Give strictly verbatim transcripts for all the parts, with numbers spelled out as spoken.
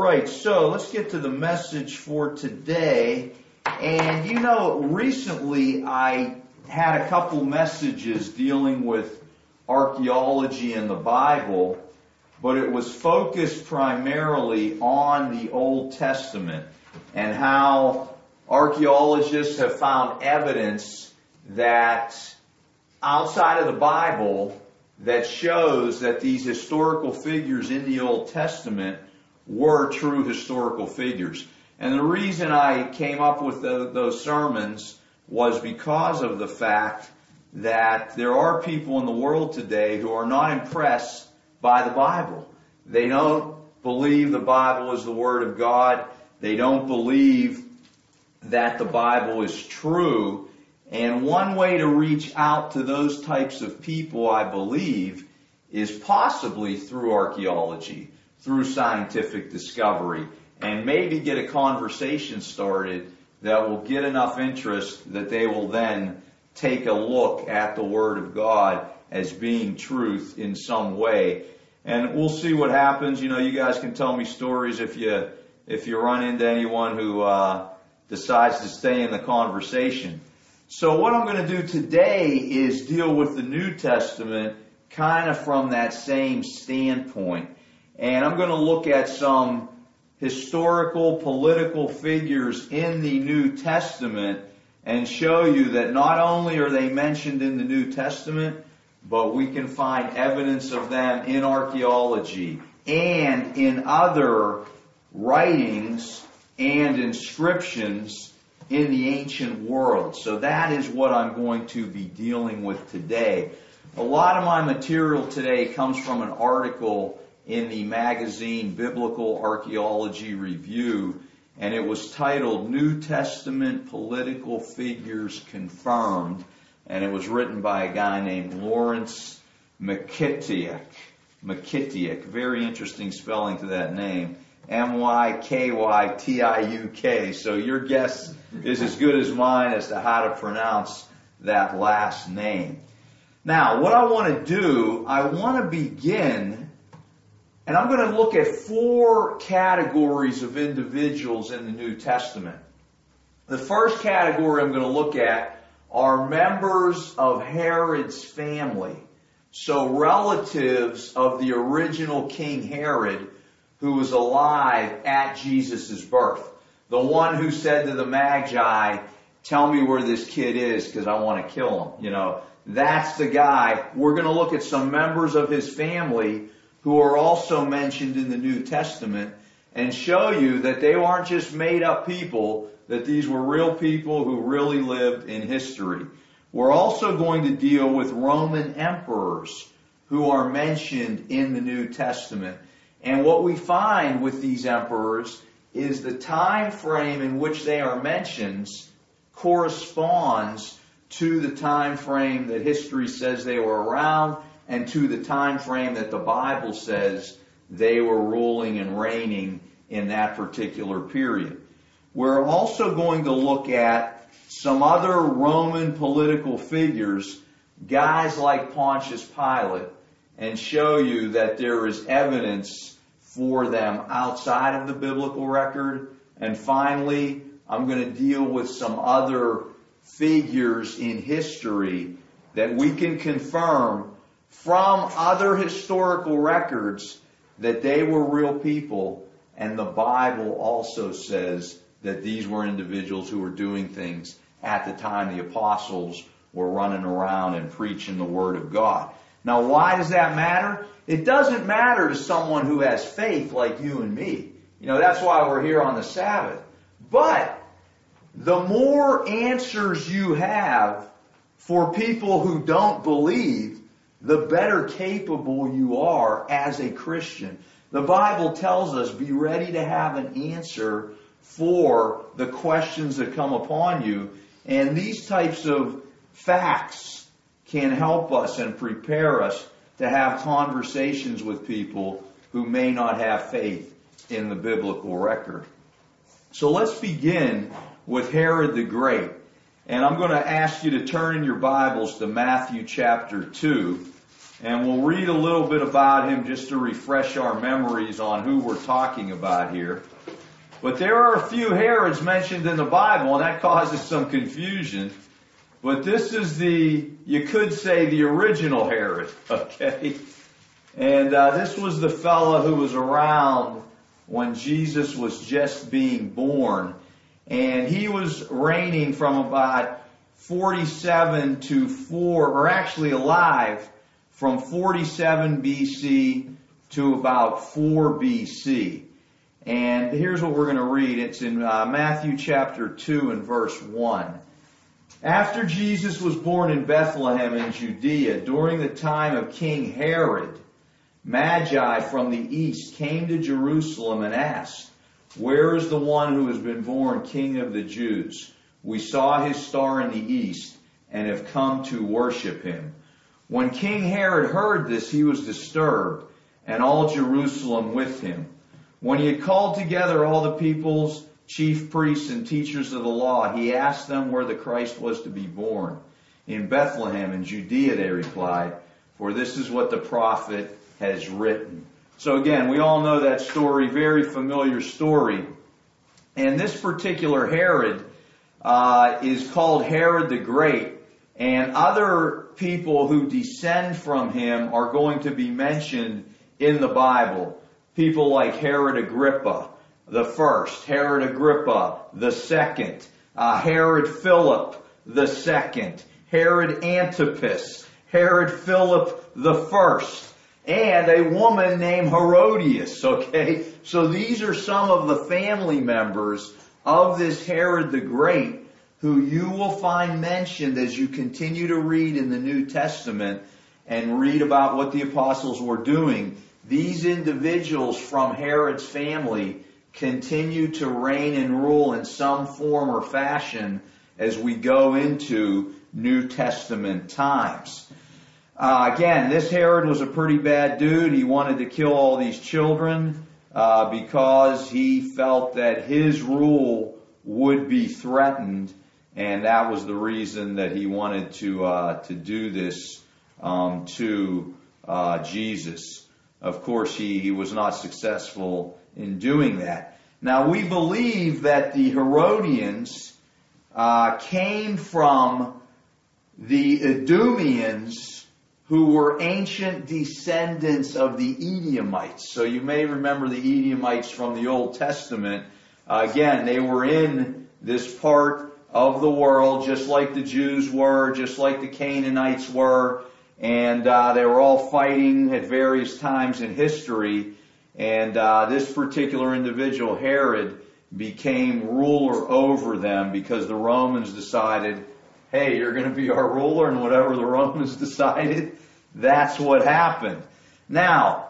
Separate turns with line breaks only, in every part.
right, so let's get to the message for today. And you know, recently I had a couple messages dealing with archaeology in the Bible, but it was focused primarily on the Old Testament and how archaeologists have found evidence that outside of the Bible that shows that these historical figures in the Old Testament were true historical figures. And the reason I came up with the, those sermons was because of the fact that there are people in the world today who are not impressed by the Bible. They don't believe the Bible is the Word of God. They don't believe that the Bible is true. And one way to reach out to those types of people, I believe, is possibly through archaeology, through scientific discovery, and maybe get a conversation started that will get enough interest that they will then take a look at the Word of God as being truth in some way. And we'll see what happens. You know, you guys can tell me stories if you if you run into anyone who uh, decides to stay in the conversation. So what I'm going to do today is deal with the New Testament kind of from that same standpoint. And I'm going to look at some historical, political figures in the New Testament and show you that not only are they mentioned in the New Testament, but we can find evidence of them in archaeology and in other writings and inscriptions in the ancient world. So that is what I'm going to be dealing with today. A lot of my material today comes from an article in the magazine Biblical Archaeology Review, and it was titled New Testament Political Figures Confirmed, and it was written by a guy named Lawrence Mykytiuk. Mykytiuk, very interesting spelling to that name. M Y K Y T I U K. So your guess is as good as mine as to how to pronounce that last name. Now, what I want to do, I want to begin, and I'm going to look at four categories of individuals in the New Testament. The first category I'm going to look at are members of Herod's family. So relatives of the original King Herod, who was alive at Jesus' birth. The one who said to the Magi, tell me where this kid is because I want to kill him. You know, that's the guy. We're going to look at some members of his family who are also mentioned in the New Testament and show you that they aren't just made up people, that these were real people who really lived in history. We're also going to deal with Roman emperors who are mentioned in the New Testament. And what we find with these emperors is the time frame in which they are mentioned corresponds to the time frame that history says they were around and to the time frame that the Bible says they were ruling and reigning in that particular period. We're also going to look at some other Roman political figures, guys like Pontius Pilate, and show you that there is evidence for them outside of the biblical record. And finally, I'm going to deal with some other figures in history that we can confirm from other historical records that they were real people, and the Bible also says that these were individuals who were doing things at the time the apostles were running around and preaching the Word of God. Now, why does that matter? It doesn't matter to someone who has faith like you and me. You know, that's why we're here on the Sabbath. But the more answers you have for people who don't believe, the better capable you are as a Christian. The Bible tells us, be ready to have an answer for the questions that come upon you. And these types of facts can help us and prepare us to have conversations with people who may not have faith in the biblical record. So let's begin with Herod the Great. And I'm going to ask you to turn in your Bibles to Matthew chapter two. And we'll read a little bit about him just to refresh our memories on who we're talking about here. But there are a few Herods mentioned in the Bible, and that causes some confusion. But this is the, you could say, the original Herod, okay? And uh, this was the fellow who was around when Jesus was just being born. And he was reigning from about forty-seven to four, or actually alive from forty-seven B C to about four B C. And here's what we're going to read. It's in uh, Matthew chapter two and verse one. After Jesus was born in Bethlehem in Judea, during the time of King Herod, Magi from the east came to Jerusalem and asked, "Where is the one who has been born King of the Jews? We saw his star in the east and have come to worship him." When King Herod heard this, he was disturbed, and all Jerusalem with him. When he had called together all the people's chief priests and teachers of the law, he asked them where the Christ was to be born. "In Bethlehem in Judea," they replied, "for this is what the prophet has written." So again, we all know that story, very familiar story. And this particular Herod uh, is called Herod the Great, and other people who descend from him are going to be mentioned in the Bible. People like Herod Agrippa the first, Herod Agrippa the second, uh, Herod Philip the second, Herod Antipas, Herod Philip the first, and a woman named Herodias, okay? So these are some of the family members of this Herod the Great who you will find mentioned as you continue to read in the New Testament and read about what the apostles were doing. These individuals from Herod's family continue to reign and rule in some form or fashion as we go into New Testament times. Uh, again, this Herod was a pretty bad dude. He wanted to kill all these children uh, because he felt that his rule would be threatened, and that was the reason that he wanted to uh, to do this um, to uh, Jesus. Of course, he, he was not successful in doing that. Now, we believe that the Herodians uh, came from the Idumeans, who were ancient descendants of the Edomites. So you may remember the Edomites from the Old Testament. Uh, again, they were in this part of the world, just like the Jews were, just like the Canaanites were. And uh, they were all fighting at various times in history. And uh, this particular individual, Herod, became ruler over them because the Romans decided, hey, you're going to be our ruler, and whatever the Romans decided, that's what happened. Now,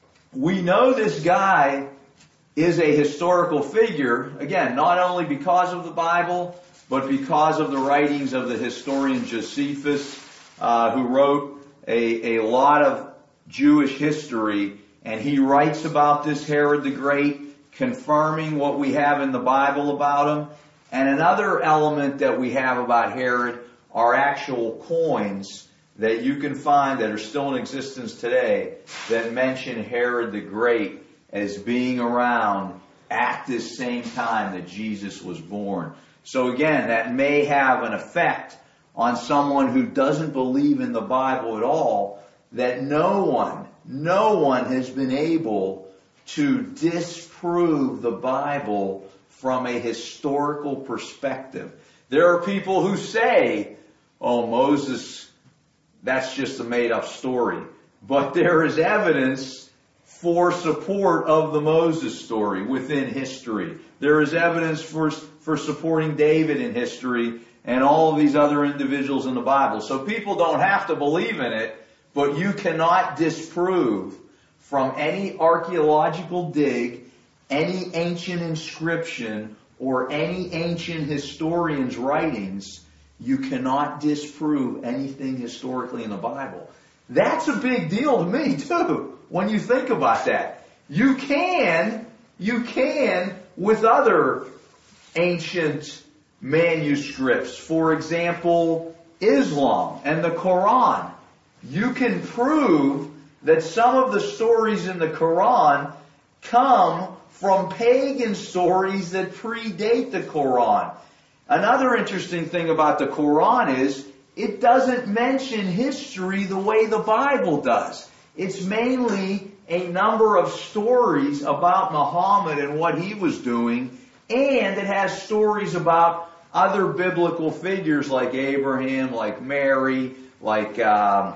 we know this guy is a historical figure, again, not only because of the Bible, but because of the writings of the historian Josephus, uh, who wrote a, a lot of Jewish history, and he writes about this Herod the Great, confirming what we have in the Bible about him. And another element that we have about Herod are actual coins that you can find that are still in existence today that mention Herod the Great as being around at this same time that Jesus was born. So again, that may have an effect on someone who doesn't believe in the Bible at all, that no one, no one has been able to disprove the Bible from a historical perspective. There are people who say, oh, Moses, that's just a made-up story. But there is evidence for support of the Moses story within history. There is evidence for, for supporting David in history and all of these other individuals in the Bible. So people don't have to believe in it, but you cannot disprove from any archaeological dig, any ancient inscription, or any ancient historian's writings, you cannot disprove anything historically in the Bible. That's a big deal to me, too, when you think about that. You can, you can, with other ancient manuscripts, for example, Islam and the Quran, you can prove that some of the stories in the Quran come from pagan stories that predate the Quran. Another interesting thing about the Quran is it doesn't mention history the way the Bible does. It's mainly a number of stories about Muhammad and what he was doing, and it has stories about other biblical figures like Abraham, like Mary, like um,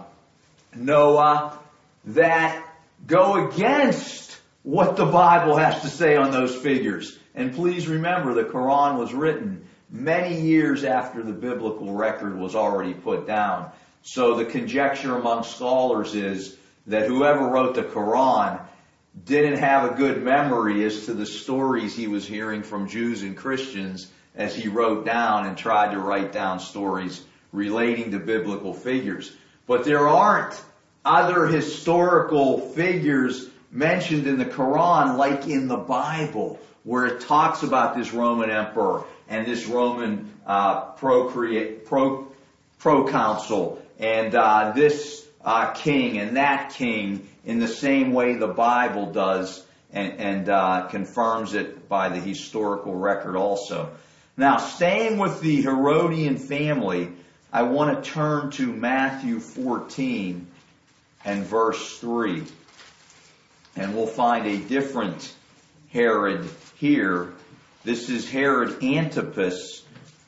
Noah, that go against what the Bible has to say on those figures. And please remember, the Quran was written many years after the biblical record was already put down. So the conjecture among scholars is that whoever wrote the Quran didn't have a good memory as to the stories he was hearing from Jews and Christians as he wrote down and tried to write down stories relating to biblical figures. But there aren't other historical figures mentioned in the Quran like in the Bible, where it talks about this Roman emperor and this Roman uh, procreate, pro, proconsul and uh, this uh, king and that king in the same way the Bible does, and, and uh, confirms it by the historical record also. Now, staying with the Herodian family, I want to turn to Matthew fourteen and verse three. And we'll find a different Herod here. This is Herod Antipas,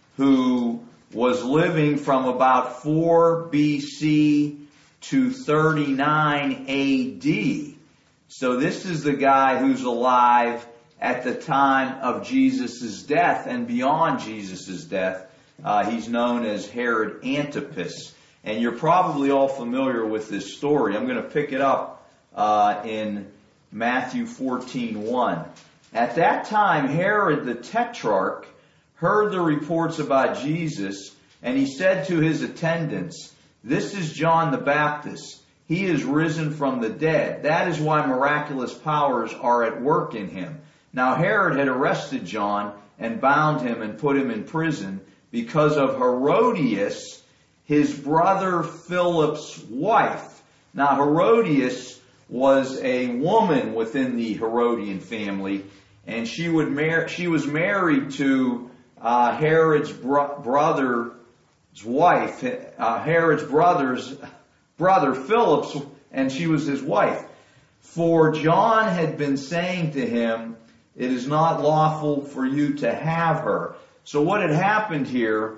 who was living from about four B C to thirty-nine A D. So this is the guy who's alive at the time of Jesus' death and beyond Jesus' death. Uh, he's known as Herod Antipas. And you're probably all familiar with this story. I'm going to pick it up uh, in Matthew fourteen one. At that time, Herod the Tetrarch heard the reports about Jesus, and he said to his attendants, "This is John the Baptist. He is risen from the dead. That is why miraculous powers are at work in him." Now Herod had arrested John and bound him and put him in prison because of Herodias, his brother Philip's wife. Now Herodias was a woman within the Herodian family, and she would mar- she was married to uh, Herod's bro- brother's wife, uh, Herod's brother's brother Philip's, and she was his wife. For John had been saying to him, "It is not lawful for you to have her." So what had happened here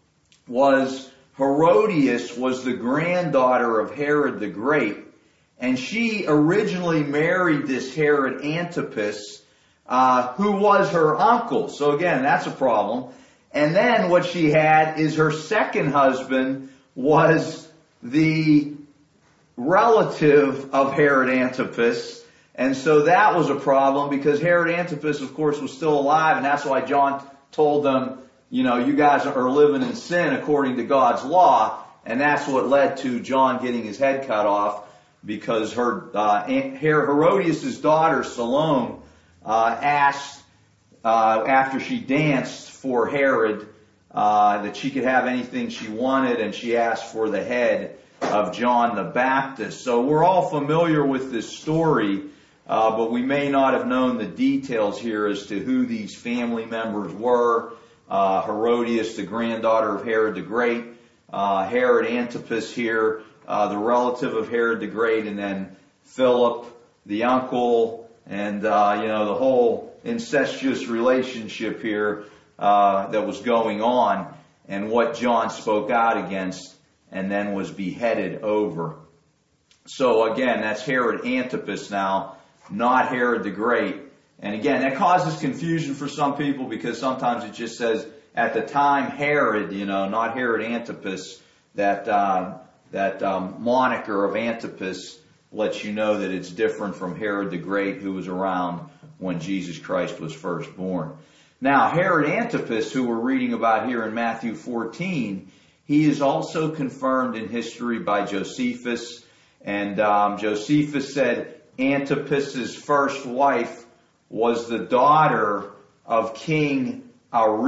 was Herodias was the granddaughter of Herod the Great, and she originally married this Herod Antipas, uh, who was her uncle. So again, that's a problem. And then what she had is her second husband was the relative of Herod Antipas. And so that was a problem because Herod Antipas, of course, was still alive, and that's why John told them, you know, you guys are living in sin according to God's law, and that's what led to John getting his head cut off, because her uh, Herodias' daughter Salome uh, asked uh, after she danced for Herod uh, that she could have anything she wanted, and she asked for the head of John the Baptist. So we're all familiar with this story, uh, but we may not have known the details here as to who these family members were. Uh, Herodias, the granddaughter of Herod the Great, uh, Herod Antipas here, uh, the relative of Herod the Great, and then Philip, the uncle, and, uh, you know, the whole incestuous relationship here, uh, that was going on, and what John spoke out against and then was beheaded over. So again, that's Herod Antipas now, not Herod the Great. And again, that causes confusion for some people because sometimes it just says at the time Herod, you know, not Herod Antipas. That um, that um, moniker of Antipas lets you know that it's different from Herod the Great, who was around when Jesus Christ was first born. Now, Herod Antipas, who we're reading about here in Matthew fourteen, he is also confirmed in history by Josephus. And um, Josephus said Antipas's first wife was the daughter of King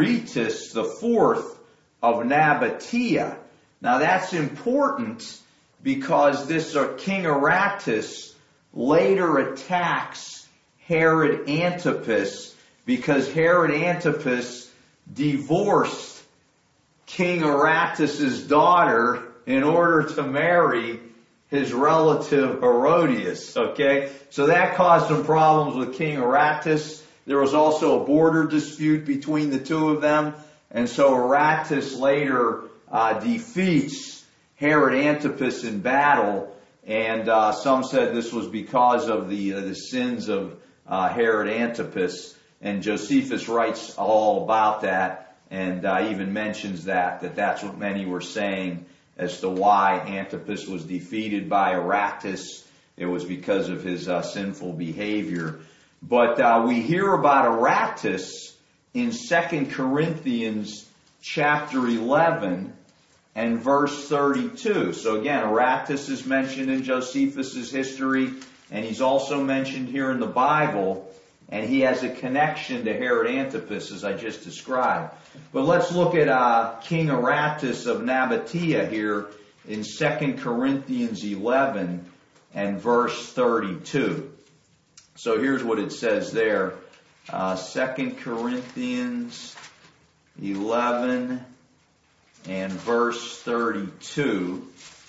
Aretas the fourth of Nabatea. Now that's important because this uh, King Aratus later attacks Herod Antipas because Herod Antipas divorced King Aratus's daughter in order to marry his relative Herodias, okay? So that caused some problems with King Aratus. There was also a border dispute between the two of them, and so Aratus later uh, defeats Herod Antipas in battle, and uh, some said this was because of the uh, the sins of uh, Herod Antipas, and Josephus writes all about that, and uh, even mentions that, that that's what many were saying as to why Antipas was defeated by Aratus. It was because of his uh, sinful behavior. But uh, we hear about Aratus in Second Corinthians chapter eleven and verse thirty-two. So again, Aratus is mentioned in Josephus' history, and he's also mentioned here in the Bible, and he has a connection to Herod Antipas, as I just described. But let's look at uh, King Aratus of Nabatea here in Second Corinthians eleven and verse thirty-two. So here's what it says there. Uh, Second Corinthians eleven and verse thirty-two.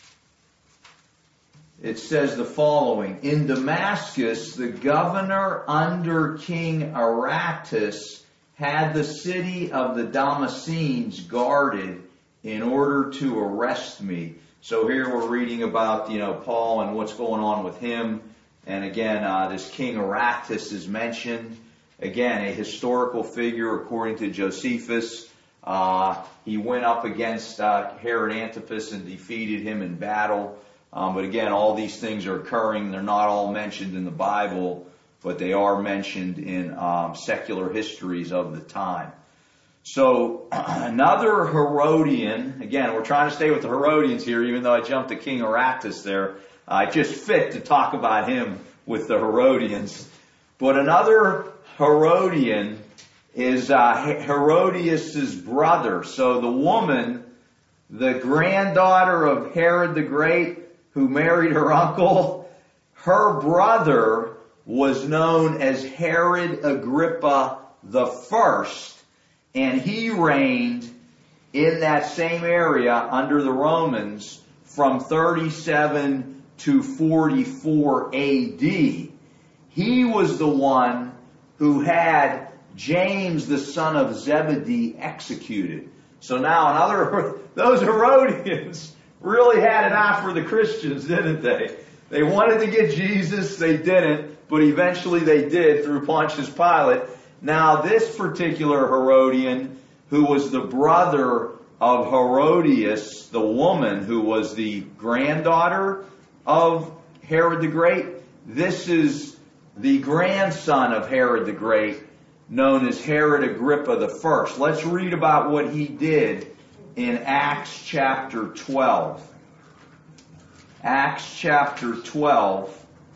It says the following: In Damascus, the governor under King Aratus had the city of the Damascenes guarded in order to arrest me. So here we're reading about, you know, Paul and what's going on with him. And again, uh, this King Aratus is mentioned. Again, a historical figure according to Josephus. Uh, he went up against uh, Herod Antipas and defeated him in battle. Um, but again, all these things are occurring. They're not all mentioned in the Bible, but they are mentioned in um, secular histories of the time. So another Herodian, again, we're trying to stay with the Herodians here, even though I jumped to King Aratus there. Uh, it just fit to talk about him with the Herodians. But another Herodian is uh, Herodias' brother. So the woman, the granddaughter of Herod the Great, who married her uncle, her brother was known as Herod Agrippa the First, and he reigned in that same area under the Romans from thirty-seven to forty-four A D. He was the one who had James, the son of Zebedee, executed. So now another, those Herodians really had it out for the Christians, didn't they? They wanted to get Jesus, they didn't, but eventually they did through Pontius Pilate. Now this particular Herodian, who was the brother of Herodias, the woman who was the granddaughter of Herod the Great, this is the grandson of Herod the Great, known as Herod Agrippa the First. Let's read about what he did in Acts chapter twelve. Acts chapter twelve,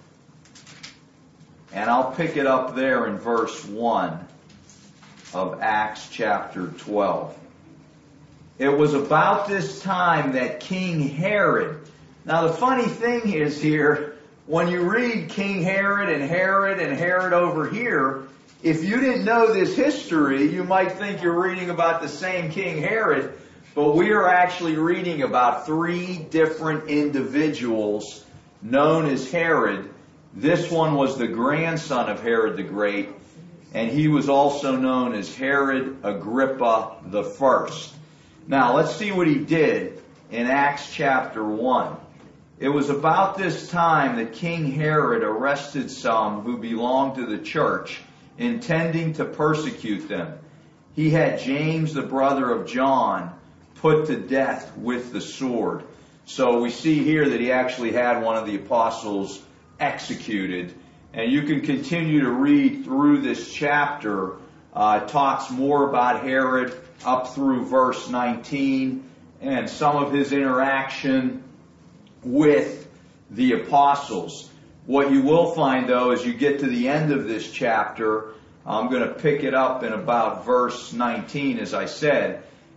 and I'll pick it up there in verse one of Acts chapter twelve. It was about this time that King Herod, now the funny thing is here, when you read King Herod and Herod and Herod over here, if you didn't know this history, you might think you're reading about the same King Herod, but we are actually reading about three different individuals known as Herod. This one was the grandson of Herod the Great, and he was also known as Herod Agrippa the First. Now, let's see what he did in Acts chapter one. It was about this time that King Herod arrested some who belonged to the church, intending to persecute them. He had James, the brother of John, put to death with the sword. So we see here that he actually had one of the apostles executed. And you can continue to read through this chapter. Uh, it talks more about Herod up through verse nineteen and some of his interaction with the apostles. What you will find, though, as you get to the end of this chapter, I'm going to pick it up in about verse nineteen, as I said,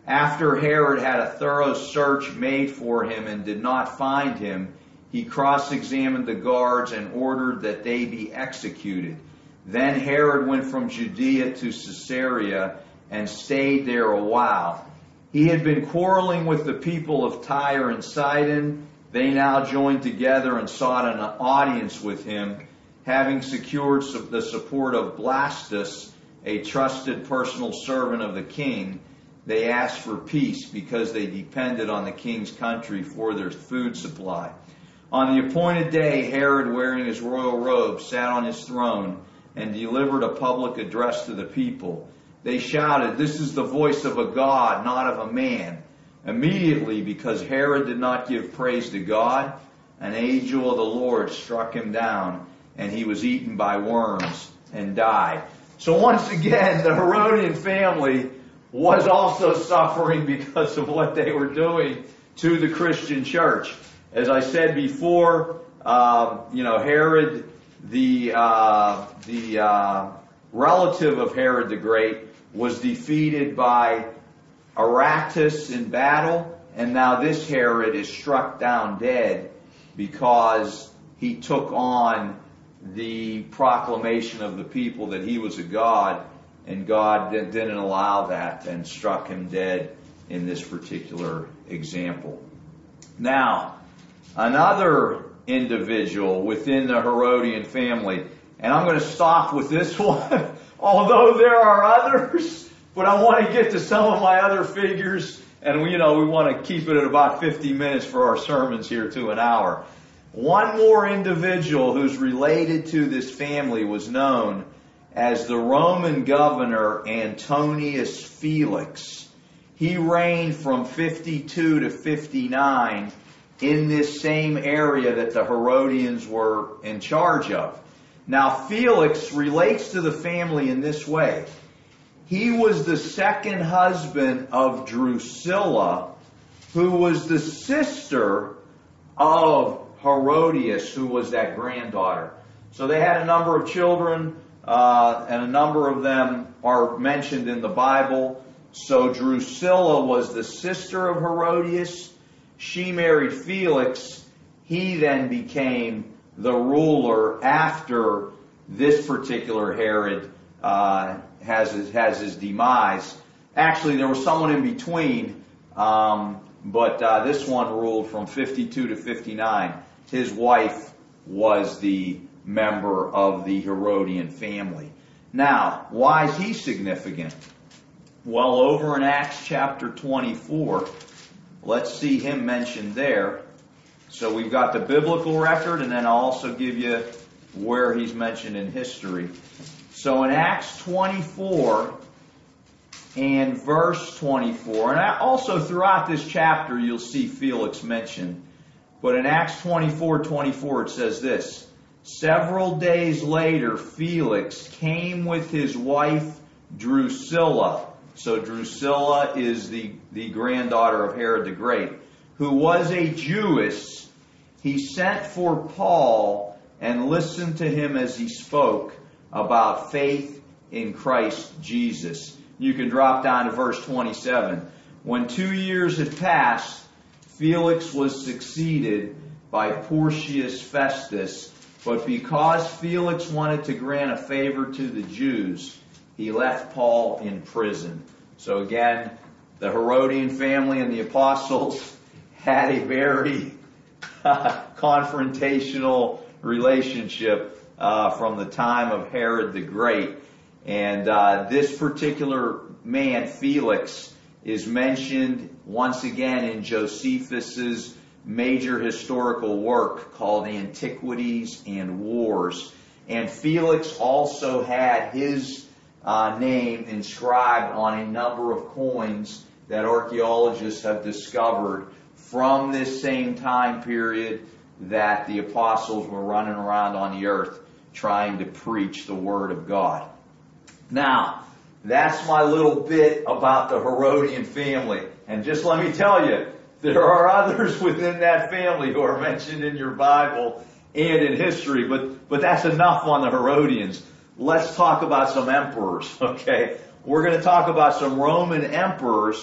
After Herod had a thorough search made for him and did not find him, he cross-examined the guards and ordered that they be executed. Then Herod went from Judea to Caesarea and stayed there a while. He had been quarreling with the people of Tyre and Sidon. They now joined together and sought an audience with him. Having secured the support of Blastus, a trusted personal servant of the king, they asked for peace because they depended on the king's country for their food supply. On the appointed day, Herod, wearing his royal robe, sat on his throne and delivered a public address to the people. They shouted, "This is the voice of a God, not of a man." Immediately, because Herod did not give praise to God, an angel of the Lord struck him down, and he was eaten by worms and died. So once again, the Herodian family was also suffering because of what they were doing to the Christian church. As I said before, uh, you know, Herod, the uh, the uh, relative of Herod the Great, was defeated by Aratus in battle, and now this Herod is struck down dead because he took on the proclamation of the people that he was a god, and God didn't allow that and struck him dead in this particular example. Now, another individual within the Herodian family, and I'm going to stop with this one, although there are others, but I want to get to some of my other figures, and you know, we want to keep it at about fifty minutes for our sermons here to an hour. One more individual who's related to this family was known as the Roman governor Antonius Felix. He reigned from fifty-two to fifty-nine in this same area that the Herodians were in charge of. Now, Felix relates to the family in this way. He was the second husband of Drusilla, who was the sister of Herodias, who was that granddaughter. So they had a number of children, uh, and a number of them are mentioned in the Bible. So Drusilla was the sister of Herodias. She married Felix. He then became the ruler after this particular Herod uh, has his, has his demise. Actually, there was someone in between, um, but uh, this one ruled from fifty-two to fifty-nine. His wife was the member of the Herodian family. Now, why is he significant? Well, over in Acts chapter twenty-four, let's see him mentioned there. So we've got the biblical record, and then I'll also give you where he's mentioned in history. So in Acts twenty-four and verse twenty-four, and also throughout this chapter you'll see Felix mentioned, but in Acts twenty-four twenty-four it says this: "Several days later Felix came with his wife Drusilla." So Drusilla is the, the granddaughter of Herod the Great, who was a Jewess. He sent for Paul and listened to him as he spoke about faith in Christ Jesus. You can drop down to verse twenty-seven. When two years had passed, Felix was succeeded by Porcius Festus, but because Felix wanted to grant a favor to the Jews, he left Paul in prison. So again, the Herodian family and the apostles had a very uh, confrontational relationship uh, from the time of Herod the Great. And uh, this particular man, Felix, is mentioned once again in Josephus's major historical work called Antiquities and Wars. And Felix also had his uh, name inscribed on a number of coins that archaeologists have discovered from this same time period that the apostles were running around on the earth trying to preach the Word of God. Now, that's my little bit about the Herodian family. And just let me tell you, there are others within that family who are mentioned in your Bible and in history, but, but that's enough on the Herodians. Let's talk about some emperors, okay? We're going to talk about some Roman emperors,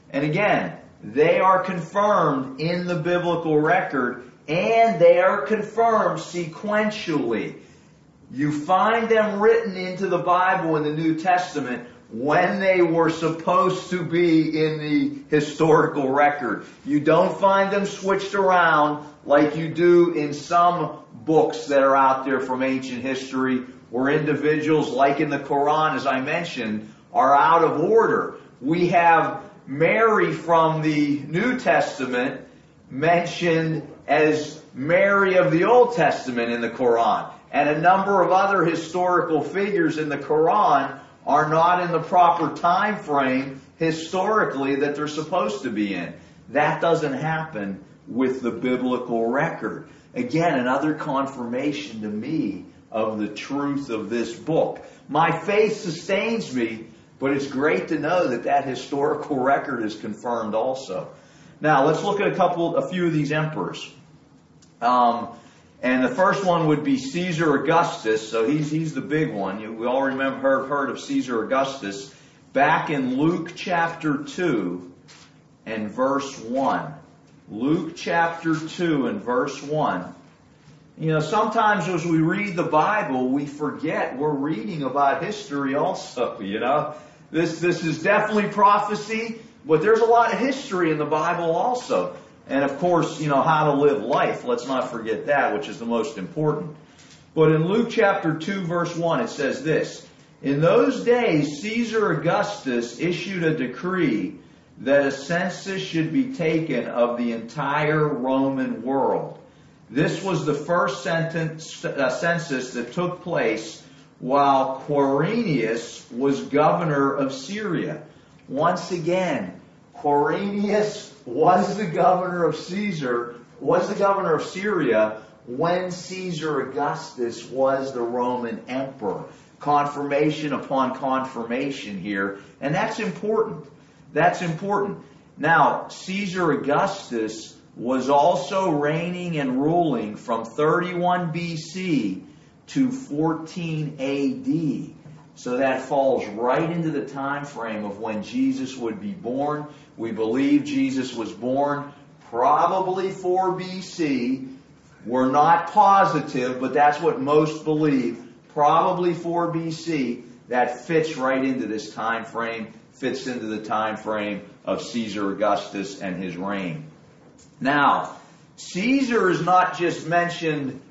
And again, they are confirmed in the biblical record, and they are confirmed sequentially. You find them written into the Bible in the New Testament when they were supposed to be in the historical record. You don't find them switched around like you do in some books that are out there from ancient history, where individuals, like in the Quran, as I mentioned, are out of order. We have Mary from the New Testament mentioned as Mary of the Old Testament in the Quran. And a number of other historical figures in the Quran are not in the proper time frame historically that they're supposed to be in. That doesn't happen with the biblical record. Again, another confirmation to me of the truth of this book. My faith sustains me, but it's great to know that that historical record is confirmed also. Now, let's look at a couple, a few of these emperors. Um, and the first one would be Caesar Augustus. So he's he's the big one. We all remember heard, heard of Caesar Augustus. Back in Luke chapter two and verse one. Luke chapter two and verse one. You know, sometimes as we read the Bible, we forget we're reading about history also, you know. This this is definitely prophecy, but there's a lot of history in the Bible also. And of course, you know, how to live life. Let's not forget that, which is the most important. But in Luke chapter two, verse one, it says this: In those days, Caesar Augustus issued a decree that a census should be taken of the entire Roman world. This was the first sentence, uh, census that took place while Quirinius was governor of Syria. Once again, Quirinius was the governor of Caesar, was the governor of Syria when Caesar Augustus was the Roman emperor. Confirmation upon confirmation here, and that's important. That's important. Now, Caesar Augustus was also reigning and ruling from thirty-one B C to fourteen A D. So that falls right into the time frame of when Jesus would be born. We believe Jesus was born probably four B C. We're not positive, but that's what most believe. Probably four B C. That fits right into this time frame, fits into the time frame of Caesar Augustus and his reign. Now, Caesar is not just mentioned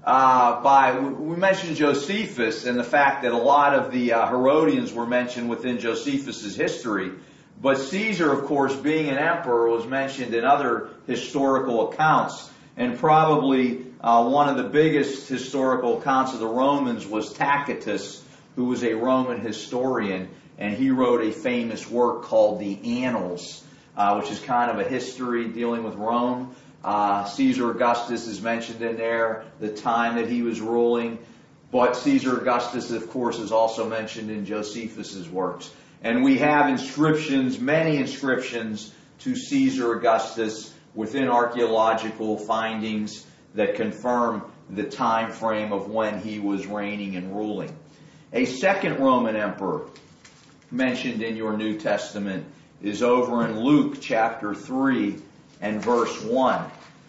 uh, by, we mentioned Josephus and the fact that a lot of the uh, Herodians were mentioned within Josephus's history, but Caesar, of course, being an emperor, was mentioned in other historical accounts, and probably uh, one of the biggest historical accounts of the Romans was Tacitus, who was a Roman historian, and he wrote a famous work called the Annals, uh, which is kind of a history dealing with Rome. Uh, Caesar Augustus is mentioned in there, the time that he was ruling, but Caesar Augustus, of course, is also mentioned in Josephus's works. And we have inscriptions, many inscriptions to Caesar Augustus within archaeological findings that confirm the time frame of when he was reigning and ruling. A second Roman emperor mentioned in your New Testament is over in Luke chapter three and verse one.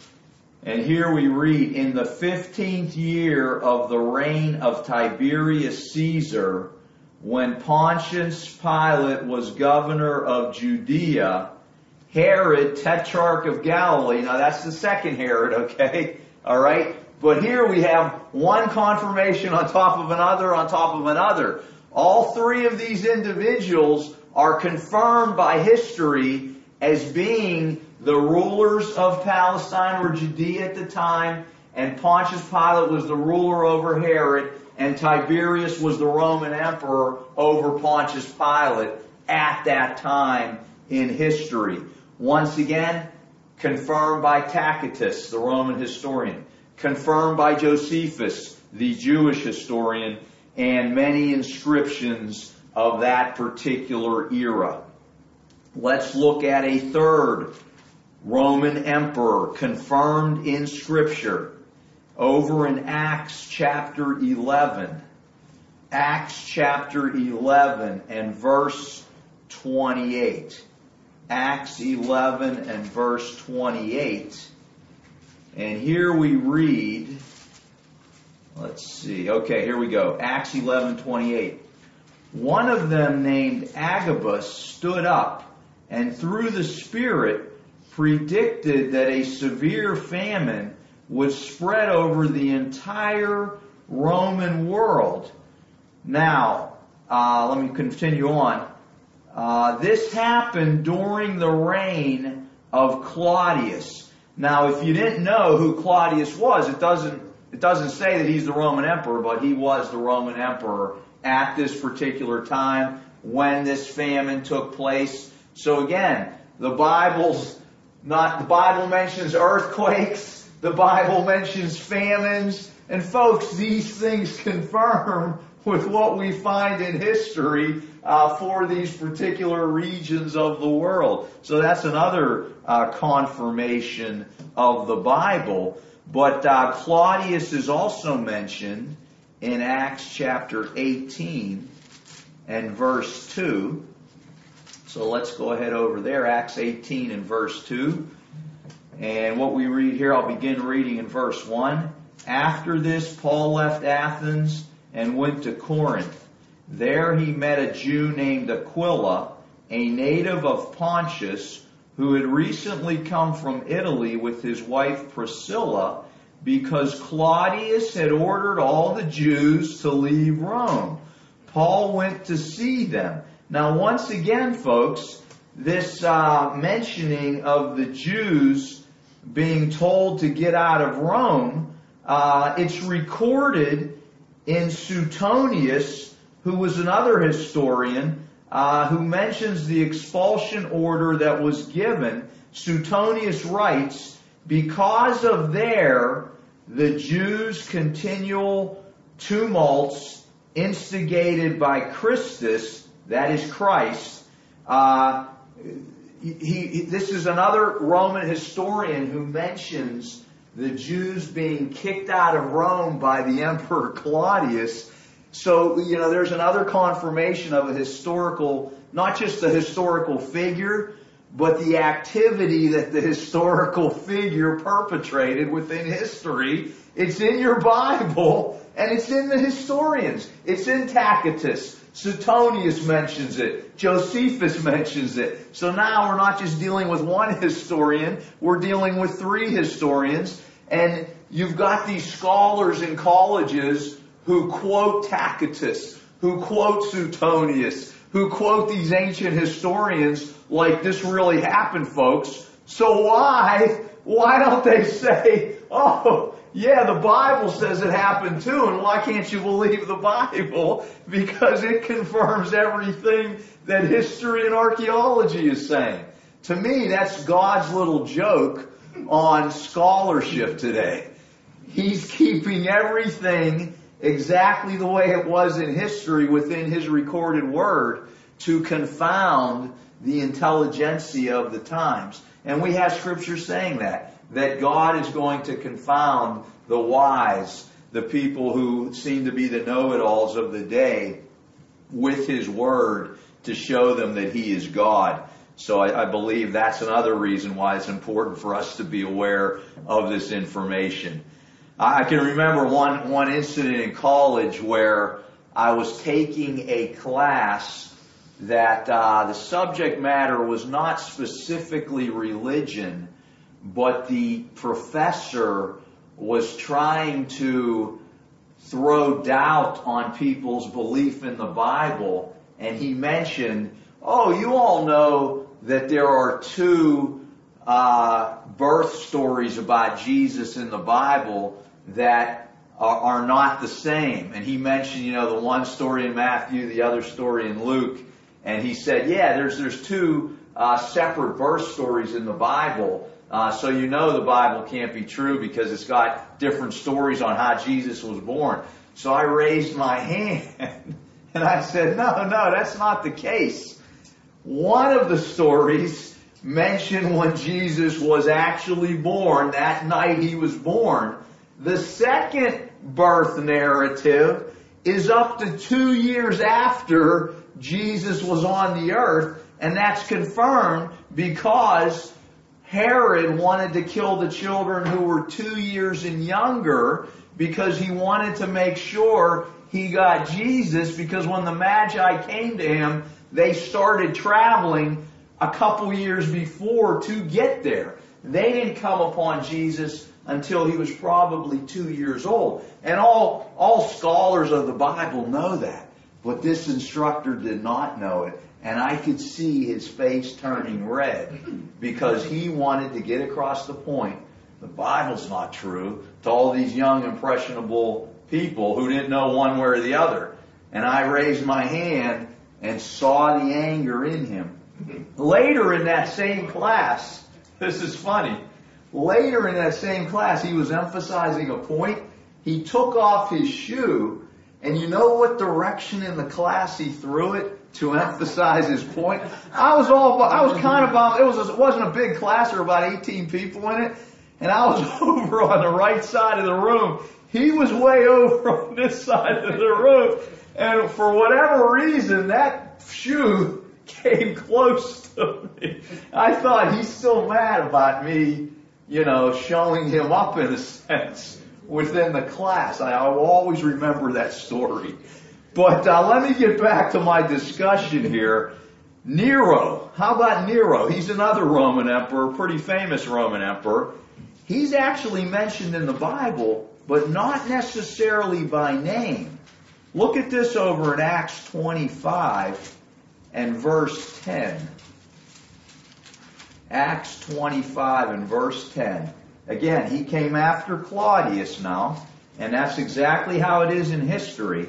And here we read, in the fifteenth year of the reign of Tiberius Caesar, when Pontius Pilate was governor of Judea, Herod, tetrarch of Galilee, now that's the second Herod, okay? All right? But here we have one confirmation on top of another on top of another. All three of these individuals are confirmed by history as being the rulers of Palestine or Judea at the time, and Pontius Pilate was the ruler over Herod, and Tiberius was the Roman emperor over Pontius Pilate at that time in history. Once again, confirmed by Tacitus, the Roman historian, confirmed by Josephus, the Jewish historian, and many inscriptions of that particular era. Let's look at a third Roman emperor confirmed in Scripture over in Acts chapter eleven. Acts chapter eleven and verse twenty-eight. Acts eleven and verse twenty-eight. And here we read, let's see, okay, here we go. Acts eleven twenty-eight. One of them named Agabus stood up and through the Spirit predicted that a severe famine would spread over the entire Roman world. Now, uh, let me continue on. Uh, this happened during the reign of Claudius. Now, if you didn't know who Claudius was, it doesn't it doesn't say that he's the Roman emperor, but he was the Roman emperor at this particular time when this famine took place. So again, the Bible's not the Bible mentions earthquakes, the Bible mentions famines, and folks, these things confirm with what we find in history uh, for these particular regions of the world. So that's another uh, confirmation of the Bible. But uh, Claudius is also mentioned in Acts chapter eighteen and verse two. So let's go ahead over there, Acts eighteen and verse two. And what we read here, I'll begin reading in verse one. After this, Paul left Athens and went to Corinth. There he met a Jew named Aquila, a native of Pontus, who had recently come from Italy with his wife Priscilla, because Claudius had ordered all the Jews to leave Rome. Paul went to see them. Now, once again, folks, this uh, mentioning of the Jews being told to get out of Rome, uh, it's recorded in Suetonius, who was another historian, uh, who mentions the expulsion order that was given. Suetonius writes, because of their, the Jews' continual tumults instigated by Christus, that is Christ, uh, he, he, this is another Roman historian who mentions the Jews being kicked out of Rome by the Emperor Claudius. So, you know, there's another confirmation of a historical, not just a historical figure, but the activity that the historical figure perpetrated within history. It's in your Bible, and it's in the historians. It's in Tacitus. Suetonius mentions it. Josephus mentions it. So now we're not just dealing with one historian, we're dealing with three historians. And you've got these scholars in colleges who quote Tacitus, who quote Suetonius, who quote these ancient historians like this really happened, folks. So why, why don't they say, oh, yeah, the Bible says it happened too, and why can't you believe the Bible? Because it confirms everything that history and archaeology is saying. To me, that's God's little joke on scholarship today. He's keeping everything exactly the way it was in history within His recorded Word to confound the intelligentsia of the times. And we have Scripture saying that, that God is going to confound the wise, the people who seem to be the know-it-alls of the day, with His Word to show them that He is God. So I, I believe that's another reason why it's important for us to be aware of this information. I can remember one, one incident in college where I was taking a class that uh, the subject matter was not specifically religion, but the professor was trying to throw doubt on people's belief in the Bible, and he mentioned, oh, you all know that there are two uh, birth stories about Jesus in the Bible that are, are not the same. And he mentioned, you know, the one story in Matthew, the other story in Luke. And he said, yeah, there's there's two uh, separate birth stories in the Bible. Uh, so you know the Bible can't be true because it's got different stories on how Jesus was born. So I raised my hand and I said, no, no, that's not the case. One of the stories mentioned when Jesus was actually born, that night he was born. The second birth narrative is up to two years after Jesus was on the earth, And that's confirmed because Herod wanted to kill the children who were two years and younger because he wanted to make sure he got Jesus, because when the Magi came to him, they started traveling a couple years before to get there. They didn't come upon Jesus until he was probably two years old. And all, all scholars of the Bible know that. But this instructor did not know it. And I could see his face turning red because he wanted to get across the point. The Bible's not true to all these young, impressionable people who didn't know one way or the other. And I raised my hand and saw the anger in him. Later in that same class, this is funny, later in that same class, he was emphasizing a point. He took off his shoe, and you know what direction in the class he threw it to emphasize his point? I was all, I was kind of, it was, it wasn't a big class, there were about eighteen people in it, and I was over on the right side of the room. He was way over on this side of the room, and for whatever reason, that shoe came close to me. I thought he's still mad about me, you know, showing him up in a sense within the class. I, I will always remember that story. But uh, let me get back to my discussion here. Nero. How about Nero? He's another Roman emperor, pretty famous Roman emperor. He's actually mentioned in the Bible, but not necessarily by name. Look at this over in Acts twenty-five and verse ten. Acts twenty-five and verse ten. Again, he came after Claudius now, and that's exactly how it is in history.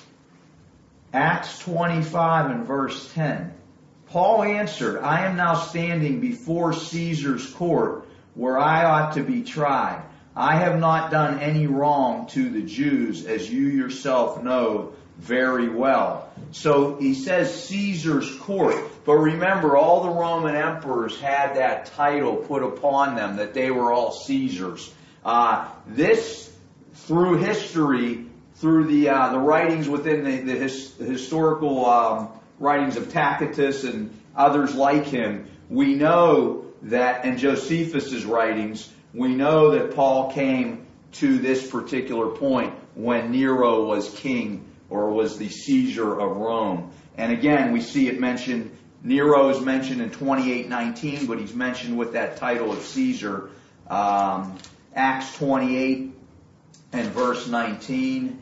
Acts twenty-five and verse ten. Paul answered, I am now standing before Caesar's court, where I ought to be tried. I have not done any wrong to the Jews, as you yourself know very well. So he says Caesar's court. But remember, all the Roman emperors had that title put upon them, that they were all Caesars. Uh, this, through history, through the uh, the writings within the, the, his, the historical um, writings of Tacitus and others like him, we know that, and Josephus' writings, we know that Paul came to this particular point when Nero was king, or was the Caesar of Rome. And again, we see it mentioned, Nero is mentioned in twenty-eight nineteen, but he's mentioned with that title of Caesar. Um, Acts twenty-eight and verse nineteen.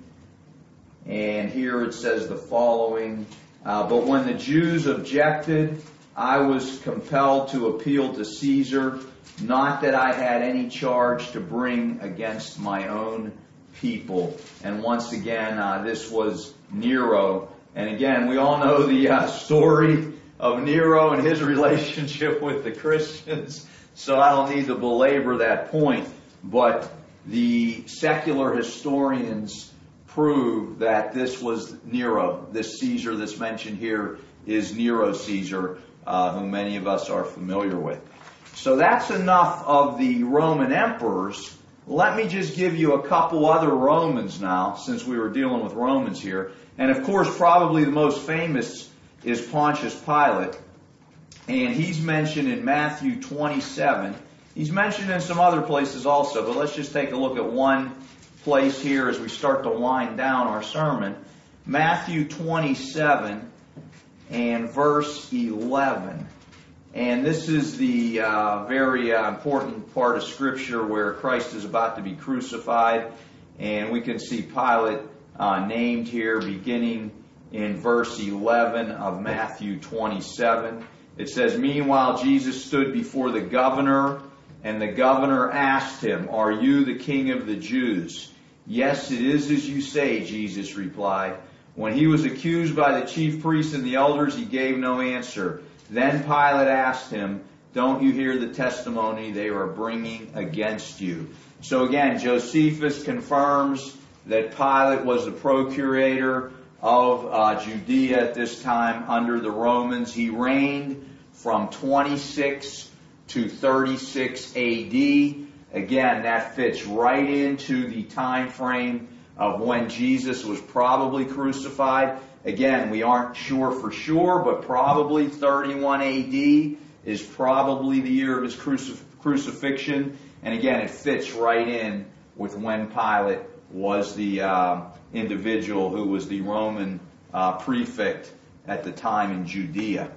And here it says the following. Uh, but when the Jews objected, I was compelled to appeal to Caesar, not that I had any charge to bring against my own people. And once again, uh, this was Nero. And again, we all know the uh, story of Nero and his relationship with the Christians, so I don't need to belabor that point. But the secular historians prove that this was Nero. This Caesar that's mentioned here is Nero Caesar, uh, who many of us are familiar with. So that's enough of the Roman emperors. Let me just give you a couple other Romans now, since we were dealing with Romans here. And of course, probably the most famous is Pontius Pilate. And he's mentioned in Matthew twenty-seven. He's mentioned in some other places also, but let's just take a look at one place here as we start to wind down our sermon. Matthew twenty-seven and verse eleven. And this is the uh, very uh, important part of Scripture where Christ is about to be crucified. And we can see Pilate uh, named here beginning in verse eleven of Matthew twenty-seven. It says, Meanwhile Jesus stood before the governor, and the governor asked him, Are you the king of the Jews? Yes, it is as you say, Jesus replied. When he was accused by the chief priests and the elders, he gave no answer. Then Pilate asked him, Don't you hear the testimony they are bringing against you? So again, Josephus confirms that Pilate was the procurator of uh, Judea at this time under the Romans. He reigned from twenty-six to thirty-six A D. Again, that fits right into the time frame of when Jesus was probably crucified. Again, we aren't sure for sure, but probably thirty-one A D is probably the year of his crucif- crucifixion. And again, it fits right in with when Pilate was the uh, individual who was the Roman uh, prefect at the time in Judea.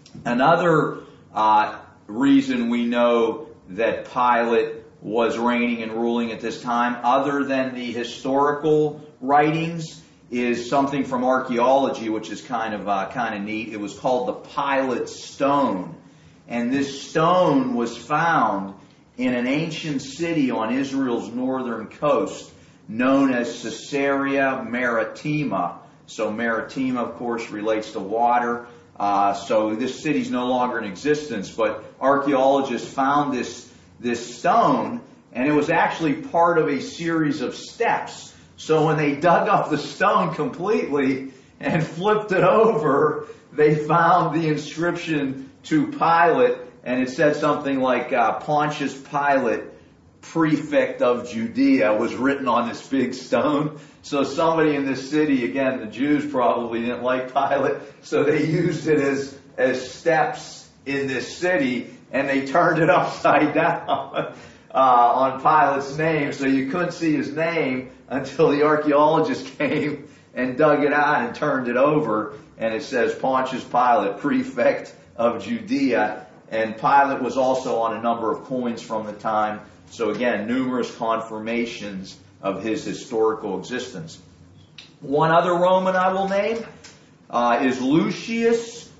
Another uh, reason we know that Pilate was reigning and ruling at this time, other than the historical writings, is something from archaeology, which is kind of uh, kind of neat. It was called the Pilate Stone, and this stone was found in an ancient city on Israel's northern coast, known as Caesarea Maritima. So Maritima, of course, relates to water. Uh, so this city's no longer in existence, but archaeologists found this this stone, and it was actually part of a series of steps. So when they dug up the stone completely and flipped it over, they found the inscription to Pilate, and it said something like uh, Pontius Pilate, prefect of Judea, was written on this big stone. So somebody in this city, again, the Jews probably didn't like Pilate, so they used it as, as steps in this city, and they turned it upside down uh, on Pilate's name, so you couldn't see his name until the archaeologists came and dug it out and turned it over, and it says Pontius Pilate, prefect of Judea. And Pilate was also on a number of coins from the time. So again, numerous confirmations of his historical existence. One other Roman I will name uh, is Lucius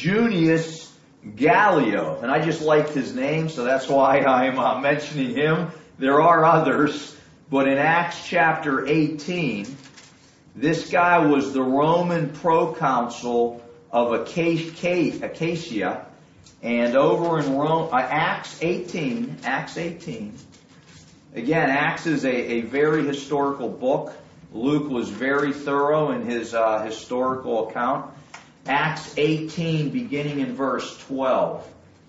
Junius Gallio. And I just liked his name, so that's why I'm uh, mentioning him. There are others, but in Acts chapter eighteen, this guy was the Roman proconsul of Acacia, Acacia and over in Rome, uh, Acts eighteen, Acts eighteen. Again, Acts is a, a very historical book. Luke was very thorough in his uh, historical account. Acts eighteen, beginning in verse twelve.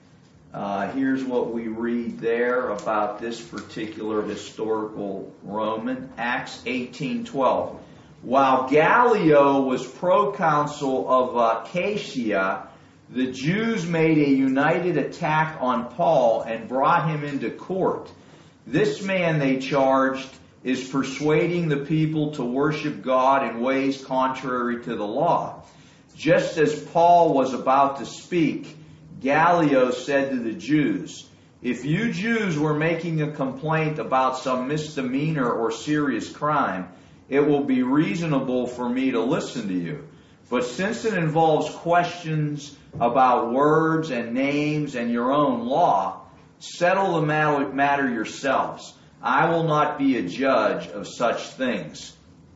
Uh, here's what we read there about this particular historical Roman. Acts eighteen twelve. While Gallio was proconsul of Acacia, the Jews made a united attack on Paul and brought him into court. This man, they charged, is persuading the people to worship God in ways contrary to the law. Just as Paul was about to speak, Gallio said to the Jews, "If you Jews were making a complaint about some misdemeanor or serious crime, it will be reasonable for me to listen to you. But since it involves questions about words and names and your own law, settle the matter yourselves. I will not be a judge of such things."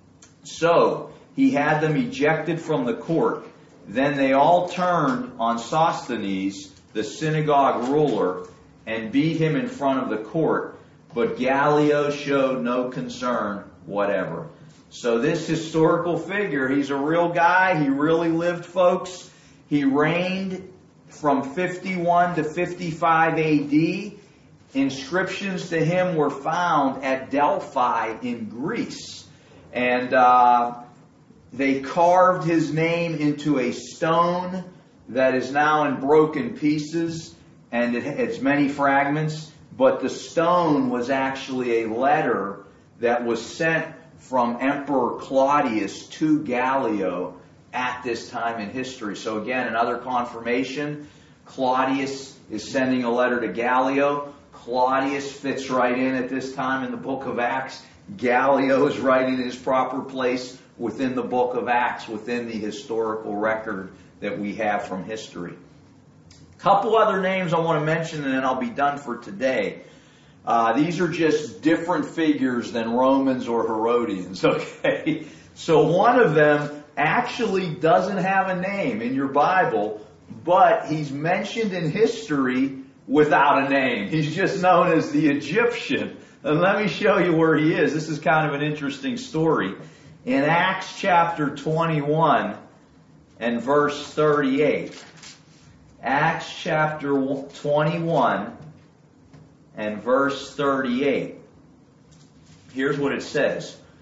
So he had them ejected from the court. Then they all turned on Sosthenes, the synagogue ruler, and beat him in front of the court. But Gallio showed no concern whatever. So this historical figure, he's a real guy. He really lived, folks. He reigned from fifty-one to fifty-five A D. Inscriptions to him were found at Delphi in Greece. And uh, they carved his name into a stone that is now in broken pieces, and it, it's many fragments. But the stone was actually a letter that was sent from Emperor Claudius to Gallio at this time in history. So again, another confirmation. Claudius is sending a letter to Gallio. Claudius fits right in at this time in the book of Acts. Gallio is right in his proper place within the book of Acts, within the historical record that we have from history. A couple other names I want to mention, and then I'll be done for today. Uh, these are just different figures than Romans or Herodians, okay? So one of them actually doesn't have a name in your Bible, but he's mentioned in history without a name. He's just known as the Egyptian. And let me show you where he is. This is kind of an interesting story. In Acts chapter twenty-one and verse thirty-eight. Acts chapter twenty-one and verse thirty-eight. Here's what it says.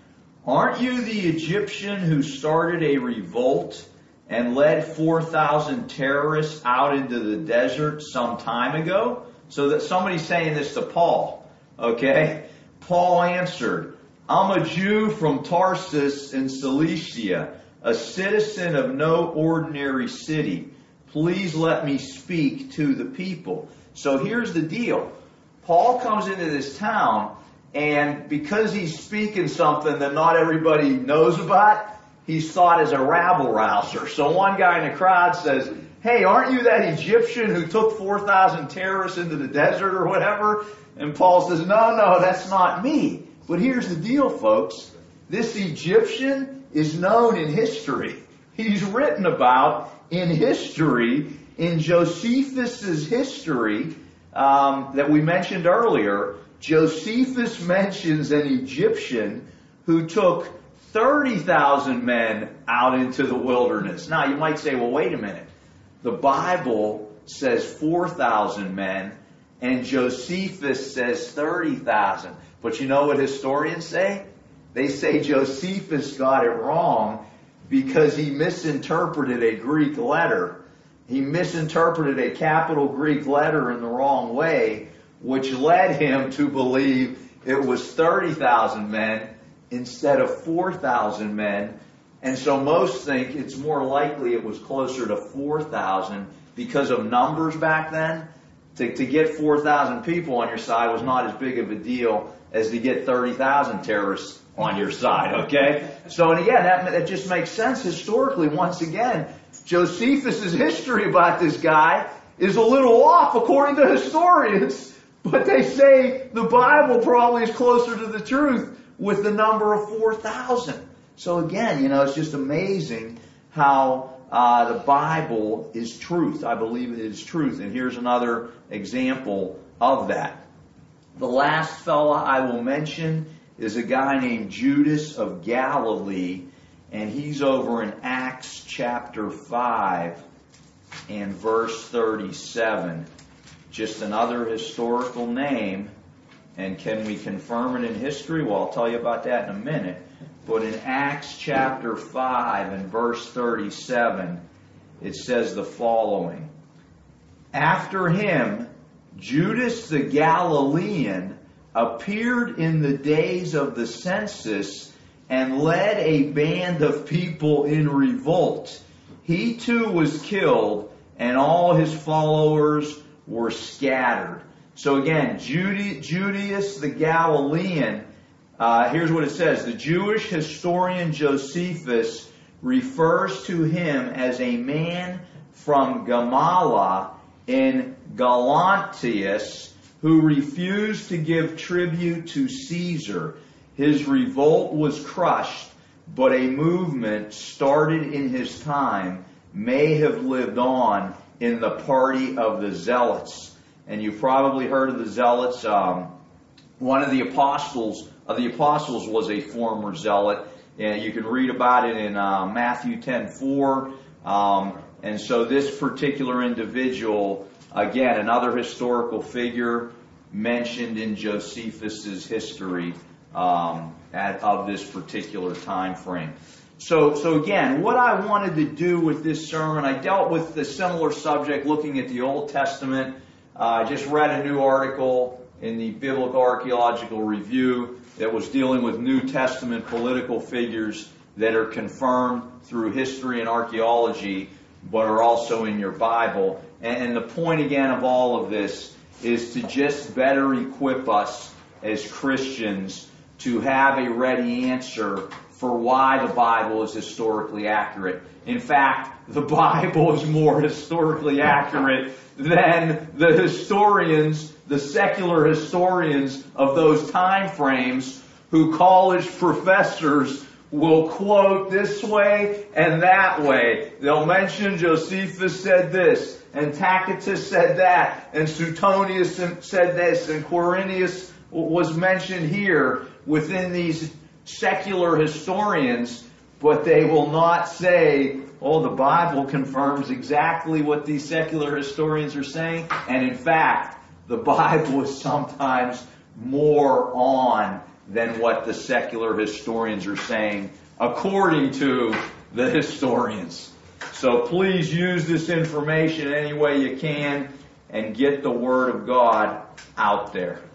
aren't you the Egyptian who started a revolt and led four thousand terrorists out into the desert some time ago? So that somebody's saying this to Paul, okay? Paul answered, I'm a Jew from Tarsus in Cilicia, a citizen of no ordinary city. Please let me speak to the people. So here's the deal. Paul comes into this town, and because he's speaking something that not everybody knows about, he's thought as a rabble rouser. So one guy in the crowd says, hey, aren't you that Egyptian who took four thousand terrorists into the desert or whatever? And Paul says, no, no, that's not me. But here's the deal, folks. This Egyptian is known in history. He's written about in history, in Josephus' history um, that we mentioned earlier. Josephus mentions an Egyptian who took thirty thousand men out into the wilderness. Now, you might say, well, wait a minute. The Bible says four thousand men, and Josephus says thirty thousand. But you know what historians say? They say Josephus got it wrong because he misinterpreted a Greek letter. He misinterpreted a capital Greek letter in the wrong way, which led him to believe it was thirty thousand men instead of four thousand men. And so most think it's more likely it was closer to four thousand because of numbers back then. To, to get four thousand people on your side was not as big of a deal as to get thirty thousand terrorists on your side, okay? So, and again, that, that just makes sense historically. Once again, Josephus' history about this guy is a little off according to historians, but they say the Bible probably is closer to the truth with the number of four thousand. So again, you know, it's just amazing how uh, the Bible is truth. I believe it is truth. And here's another example of that. The last fella I will mention is a guy named Judas of Galilee, and he's over in Acts chapter five and verse thirty-seven. Just another historical name. And can we confirm it in history? Well, I'll tell you about that in a minute. But in Acts chapter five and verse thirty-seven, it says the following. After him, Judas the Galilean appeared in the days of the census and led a band of people in revolt. He too was killed, and all his followers were scattered. So again, Judas the Galilean, uh, here's what it says. The Jewish historian Josephus refers to him as a man from Gamala in Galantius who refused to give tribute to Caesar. His revolt was crushed, but a movement started in his time may have lived on in the party of the Zealots. And you've probably heard of the Zealots. Um, one of the apostles of the apostles was a former zealot, and you can read about it in uh, Matthew ten four. Um, and so this particular individual, again, another historical figure mentioned in Josephus's history um, at, of this particular time frame. So, so again, what I wanted to do with this sermon, I dealt with the similar subject looking at the Old Testament. I uh, just read a new article in the Biblical Archaeological Review that was dealing with New Testament political figures that are confirmed through history and archaeology, but are also in your Bible. And, and the point again of all of this is to just better equip us as Christians to have a ready answer for why the Bible is historically accurate. In fact, the Bible is more historically accurate than the historians, the secular historians of those time frames who college professors will quote this way and that way. They'll mention Josephus said this, and Tacitus said that, and Suetonius said this, and Quirinius was mentioned here within these secular historians, but they will not say, oh, the Bible confirms exactly what these secular historians are saying. And in fact, the Bible is sometimes more on than what the secular historians are saying, according to the historians. So please use this information any way you can and get the Word of God out there.